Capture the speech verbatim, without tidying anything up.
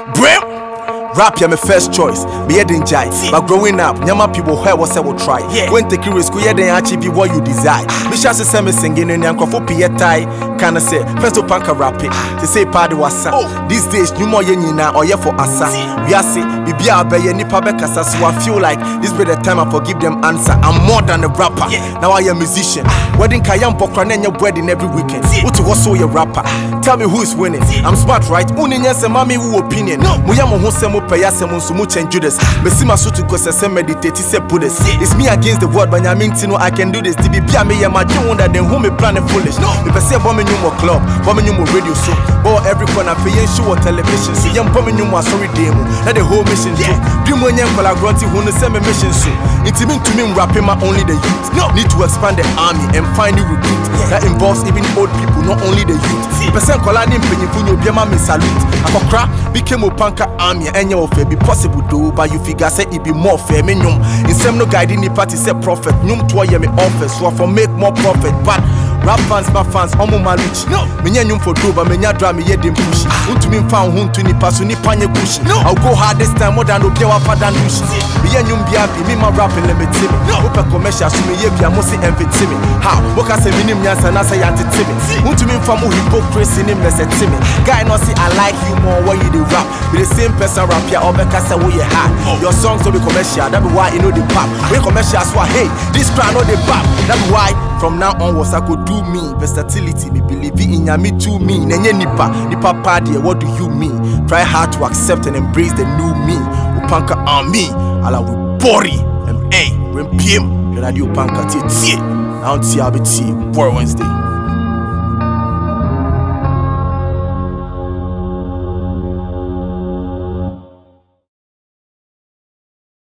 Brim. Rap ya my first choice, me head in jai. But growing up, nyama people hear what I will try. When take risk, we then achieve what you desire. Me shall say me singing in Yanko for Pietai. Can I say first to punk a rap it? To say party was these days, you more yenina or yeah for asa. We are say, Bibia be any pabekasa. So I feel like this be the time I forgive them answer. I'm more than a rapper. Now I am a musician. Wedding Kayam Pokranen your wedding every weekend. What to also your rapper? Tell me who is winning. I'm smart, right? Uninyas and mommy who opinion. Muyamo Hosemo Payasemo Sumuch and Judas. Messima Sutu Kosa meditate, he said Buddhist. It's me against the world, but I mean to know I can do this. D B P I me and my dream wonder then whom me plan foolish. If I say bombing you more club, bombing you more radio show, or every corner for yen show or television. See young bombing you more sorry demo. That the whole mission too. Dream when young Pala Grunty who the same mission soon. It's mean to me rapping my only the youth. No need to expand the army and find new recruit. That involves even old people, not only the youth. Percent Colani Penny Biama me salute. Akokra became a punker army and your fair be possible though, but you figure say it be more fair minimum. In some no guiding the party say prophet, num to me office, so for make more profit. But rap fans, my fans, omo maluchi. No, menya nyum for do, but menya drum me yedim push. Unto me found hun to ni pasu ni panye kushi. No, I'll go hard this time more than okay wa father nushi. Menya nyum biapi, me my rapping limit me. No, open commercial, so me ye bia mosi envy me. How? What I say minim nyansa na say anti timmy. Unto me famu hypocrisy nim less timmy. Guy no see I like you more when you do rap. Be the same person rap ya or because say we hard. Your songs will be commercial, that be why you know the pop. We commercial so hey, this crowd know the pop. That be why from now onwards I could do me. Versatility, me believe in ya, me too me. Nenye nipa, nipa party, what do you mean? Try hard to accept and embrace the new me. Upanka on me, ala we body. M A, when P M, radio Upanka tie tie. Now see how be tie, for Wednesday.